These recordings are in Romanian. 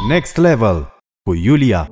Next Level cu Iulia.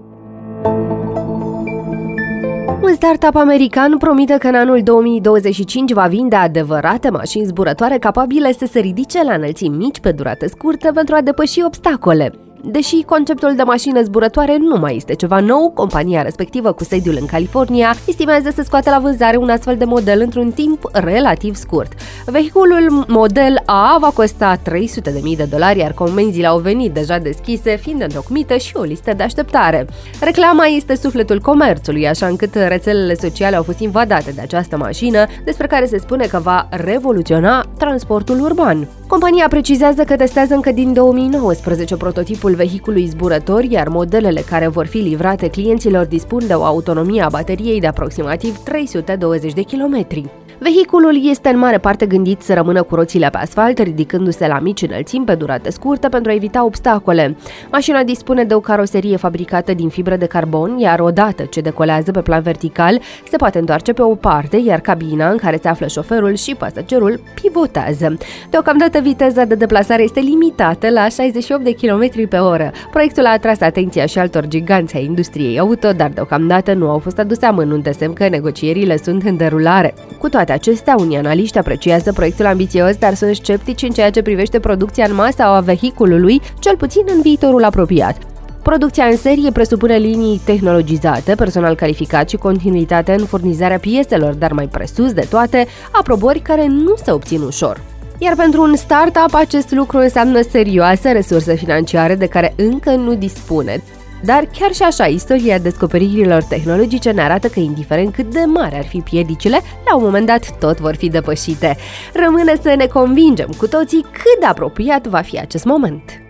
Un startup american promite că în anul 2025 va vinde adevărate mașini zburătoare capabile să se ridice la înălțimi mici pe durată scurtă pentru a depăși obstacole. Deși conceptul de mașină zburătoare nu mai este ceva nou, compania respectivă cu sediul în California estimează să scoată la vânzare un astfel de model într-un timp relativ scurt. Vehiculul model A va costa $300.000, iar comenzile au venit deja deschise, fiind întocmită și o listă de așteptare. Reclama este sufletul comerțului, așa încât rețelele sociale au fost invadate de această mașină, despre care se spune că va revoluționa transportul urban. Compania precizează că testează încă din 2019 prototipul vehiculului zburător, iar modelele care vor fi livrate clienților dispun de o autonomie a bateriei de aproximativ 320 de kilometri. Vehiculul este în mare parte gândit să rămână cu roțile pe asfalt, ridicându-se la mici înălțimi pe durată scurtă pentru a evita obstacole. Mașina dispune de o caroserie fabricată din fibră de carbon, iar odată ce decolează pe plan vertical, se poate întoarce pe o parte, iar cabina în care se află șoferul și pasagerul pivotează. Deocamdată viteza de deplasare este limitată la 68 de km pe oră. Proiectul a atras atenția și altor giganți ai industriei auto, dar deocamdată nu au fost aduse amănunte, semn că negocierile sunt în derulare. Cu toate acestea, unii analiști apreciază proiectul ambițios, dar sunt sceptici în ceea ce privește producția în masă a vehiculului, cel puțin în viitorul apropiat. Producția în serie presupune linii tehnologizate, personal calificat și continuitate în furnizarea pieselor, dar mai presus de toate, aprobări care nu se obțin ușor. Iar pentru un startup, acest lucru înseamnă serioase resurse financiare de care încă nu dispune. Dar chiar și așa, istoria descoperirilor tehnologice ne arată că, indiferent cât de mari ar fi piedicile, la un moment dat tot vor fi depășite. Rămâne să ne convingem cu toții cât de apropiat va fi acest moment.